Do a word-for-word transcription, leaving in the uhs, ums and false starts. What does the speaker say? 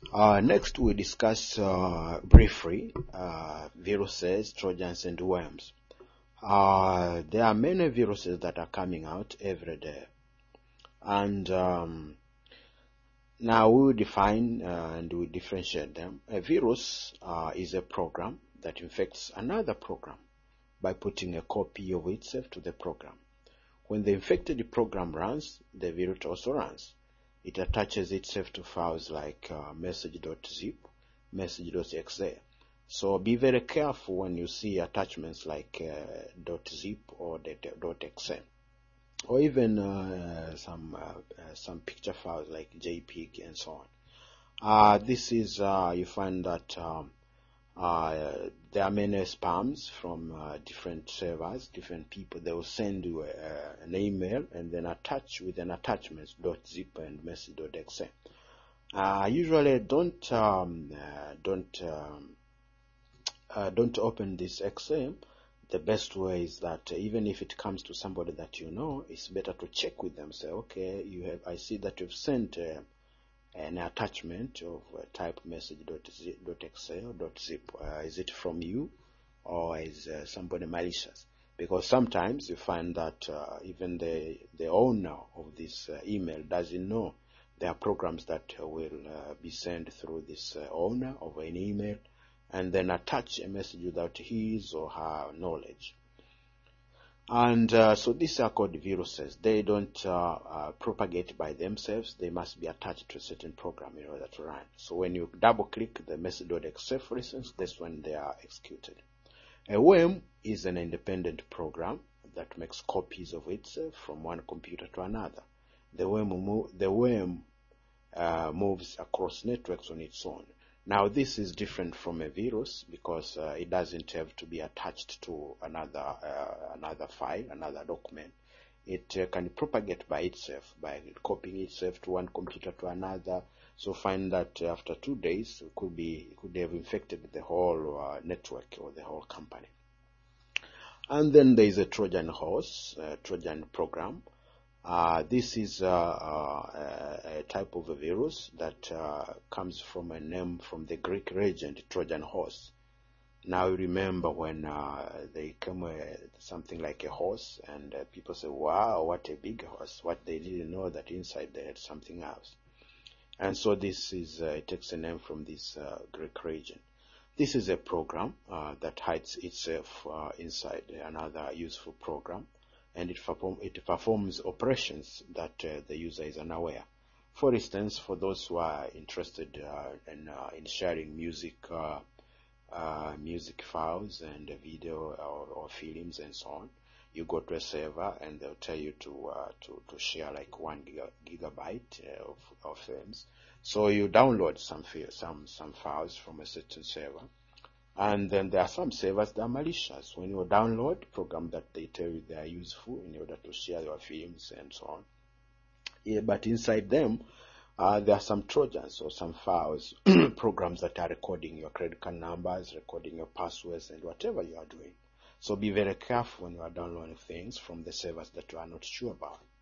Uh, next, we discuss uh, briefly uh, viruses, trojans, and worms. Uh, there are many viruses that are coming out every day, and um, now we will define uh, and we differentiate them. A virus uh, is a program that infects another program by putting a copy of itself to the program. When the infected program runs, the virus also runs. It attaches itself to files like uh, message.zip, message.exe. So be very careful when you see attachments like uh, .zip or .exe, or even uh, some uh, uh, some picture files like J P G and so on. Uh, this is uh, you find that um, uh, there are many spams from uh, different servers, different people. They will send you uh, an email and then attach with an attachment .zip and message.exe. Uh, usually don't um, uh, don't um, uh, don't open this X M. The best way is that uh, even if it comes to somebody that you know, it's better to check with them. Say, okay, you have. I see that you've sent uh, an attachment of uh, type message.exe or .zip. Uh, is it from you, or is uh, somebody malicious? Because sometimes you find that uh, even the the owner of this uh, email doesn't know there are programs that uh, will uh, be sent through this uh, owner of an email, and then attach a message without his or her knowledge. And uh, so these are called viruses. They don't uh, uh, propagate by themselves. They must be attached to a certain program in order to run. So when you double click the message.exe, for instance, that's when they are executed. A worm is an independent program that makes copies of itself from one computer to another. The worm, mo- the worm uh, moves across networks on its own. Now, this is different from a virus because uh, it doesn't have to be attached to another uh, another file, another document. It uh, can propagate by itself, by copying itself to one computer to another. So find that after two days, it could be it could have infected the whole uh, network or the whole company. And then there is a Trojan horse, a Trojan program. Uh, this is uh, uh, a type of a virus that uh, comes from a name from the Greek legend, Trojan horse. Now you remember when uh, they came with something like a horse, and uh, people say, wow, what a big horse. What they didn't know that inside they had something else. And so this is, uh, it takes a name from this uh, Greek region. This is a program uh, that hides itself uh, inside another useful program, and it, perform, it performs operations that uh, the user is unaware. For instance, for those who are interested uh, in, uh, in sharing music, uh, uh, music files and video or, or films and so on, you go to a server and they'll tell you to uh, to, to share like one giga, gigabyte uh, of, of films. So you download some some some files from a certain server, and then there are some servers that are malicious. When you download programs that they tell you they are useful in order to share your films and so on, yeah, but inside them uh, there are some trojans or some files, programs that are recording your credit card numbers, recording your passwords, and whatever you are doing. So be very careful when you are downloading things from the servers that you are not sure about.